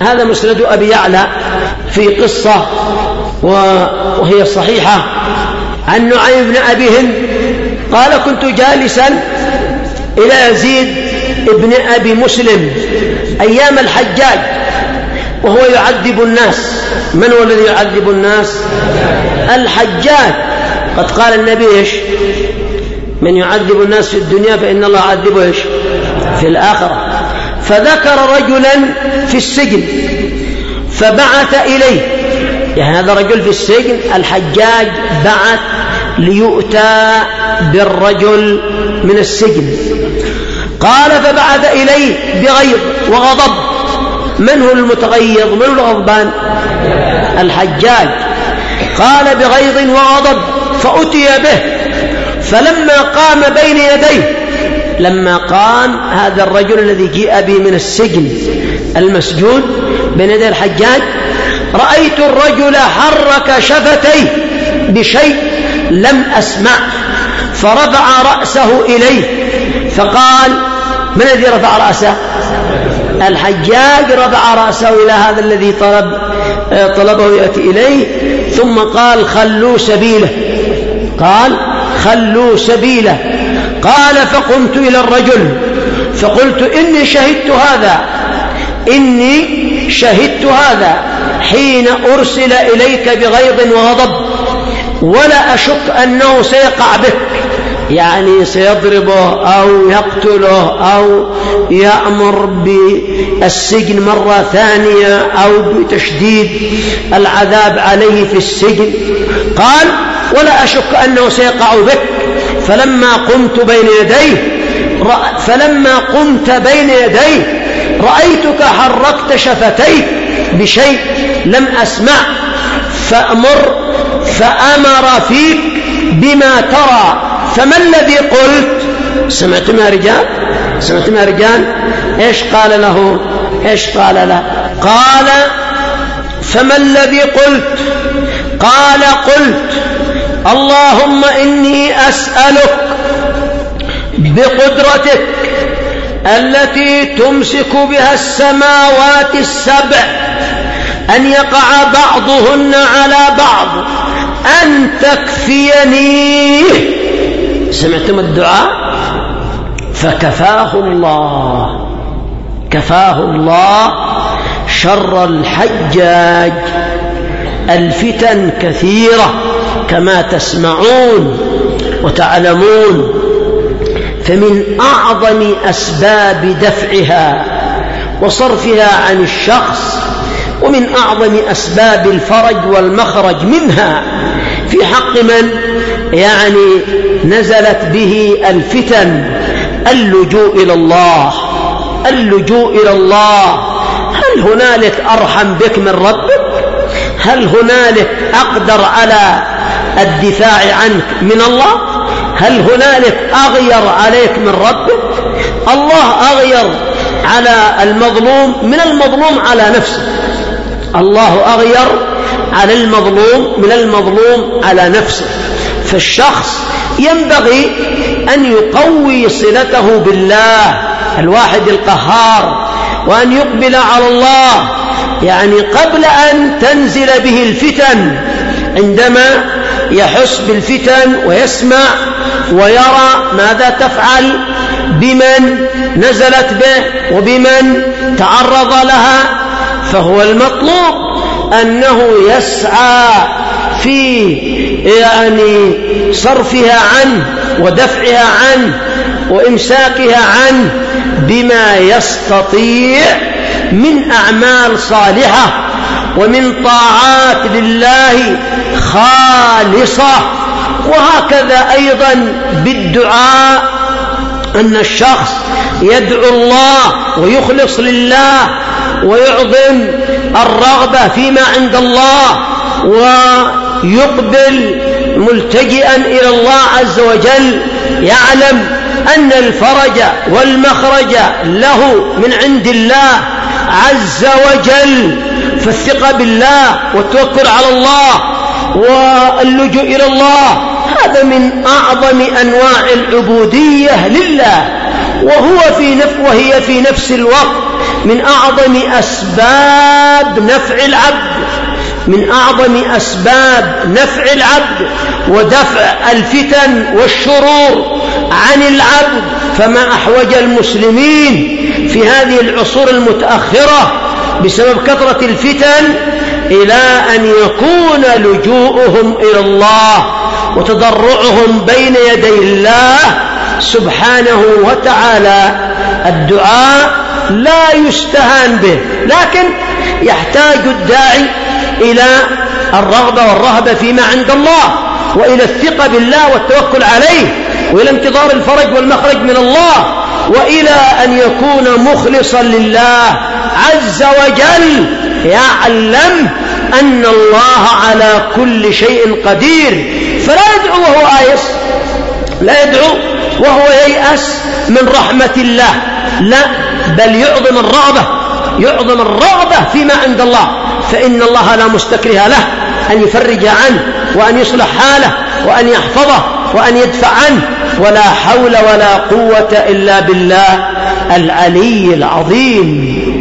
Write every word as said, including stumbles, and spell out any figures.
هذا مسند أبي يعلى في قصة وهي صحيحة عن نعيم بن أبي هند قال: كنت جالسا إلى يزيد ابن أبي مسلم أيام الحجاج وهو يعذب الناس. من هو الذي يعذب الناس؟ الحجاج. قد قال النبي إيش؟ من يعذب الناس في الدنيا فإن الله يعذبه إيش؟ في الآخرة. فذكر رجلا في السجن فبعث إليه، يعني هذا رجل في السجن، الحجاج بعث ليؤتى بالرجل من السجن. قال: فبعث إليه بغيظ وغضب. من هو المتغيظ؟ من هو الغضبان؟ الحجاج. قال: بغيظ وغضب. فأتي به، فلما قام بين يديه، لما قام هذا الرجل الذي جاء به من السجن المسجون بين يدي الحجاج، رأيت الرجل حرك شفتيه بشيء لم أسمع، فرفع رأسه إليه فقال: من الذي رفع رأسه؟ الحجاج رفع رأسه إلى هذا الذي طلب طلبه يأتي إليه، ثم قال: خلوا سبيله. قال: خلوا سبيله. قال: فقمت إلى الرجل فقلت: إني شهدت هذا إني شهدت هذا حين أرسل إليك بغيظ وغضب، ولا أشك أنه سيقع بك، يعني سيضربه أو يقتله أو يأمر بالسجن مرة ثانية أو بتشديد العذاب عليه في السجن. قال: ولا أشك أنه سيقع بك. فلما قمت بين يديه فلما قمت بين يديه رأيتك حركت شفتيك بشيء لم أسمع، فأمر فأمر فيك بما ترى، فما الذي قلت؟ سمعتم يا رجال؟ سمعتم يا رجال؟ إيش قال له؟ إيش قال له؟ قال: فما الذي قلت؟ قال: قلت: اللهم إني أسألك بقدرتك التي تمسك بها السماوات السبع أن يقع بعضهن على بعض أن تكفيني. سمعتم الدعاء؟ فكفاه الله، كفاه الله شر الحجاج. الفتن كثيرة كما تسمعون وتعلمون، فمن أعظم أسباب دفعها وصرفها عن الشخص، ومن أعظم أسباب الفرج والمخرج منها في حق من يعني نزلت به الفتن، اللجوء إلى الله. اللجوء إلى الله. هل هنالك أرحم بك من ربك؟ هل هنالك أقدر على الدفاع عنك من الله؟ هل هنالك أغير عليك من ربك؟ الله أغير على المظلوم من المظلوم على نفسه. الله أغير على المظلوم من المظلوم على نفسه. فالشخص ينبغي أن يقوي صلته بالله الواحد القهار، وأن يقبل على الله يعني قبل أن تنزل به الفتن، عندما يحس بالفتن ويسمع ويرى ماذا تفعل بمن نزلت به وبمن تعرض لها، فهو المطلوب أنه يسعى في يعني صرفها عنه ودفعها عنه وإمساكها عنه بما يستطيع من أعمال صالحة ومن طاعات لله خالصة. وهكذا أيضا بالدعاء، أن الشخص يدعو الله ويخلص لله ويعظم الرغبة فيما عند الله، ويقبل ملتجئا إلى الله عز وجل، يعلم أن الفرج والمخرج له من عند الله عز وجل. فالثقة بالله والتوكل على الله واللجوء إلى الله هذا من أعظم أنواع العبودية لله، وهو في نف وهي في نفس الوقت من أعظم أسباب نفع العبد من أعظم أسباب نفع العبد ودفع الفتن والشرور عن العبد. فما أحوج المسلمين في هذه العصور المتأخرة بسبب كثرة الفتن إلى أن يكون لجوءهم إلى الله وتضرعهم بين يدي الله سبحانه وتعالى. الدعاء لا يستهان به، لكن يحتاج الداعي إلى الرغبة والرهبة فيما عند الله، وإلى الثقة بالله والتوكل عليه، وإلى انتظار الفرج والمخرج من الله، وإلى أن يكون مخلصا لله عز وجل، يعلم أن الله على كل شيء قدير. فلا يدعو وهو آيس، لا يدعو وهو ييأس من رحمة الله، لا، بل يعظم الرغبة يعظم الرغبة فيما عند الله، فإن الله لا مستكره له أن يفرج عنه وأن يصلح حاله وأن يحفظه وأن يدفع عنه، ولا حول ولا قوة إلا بالله العلي العظيم.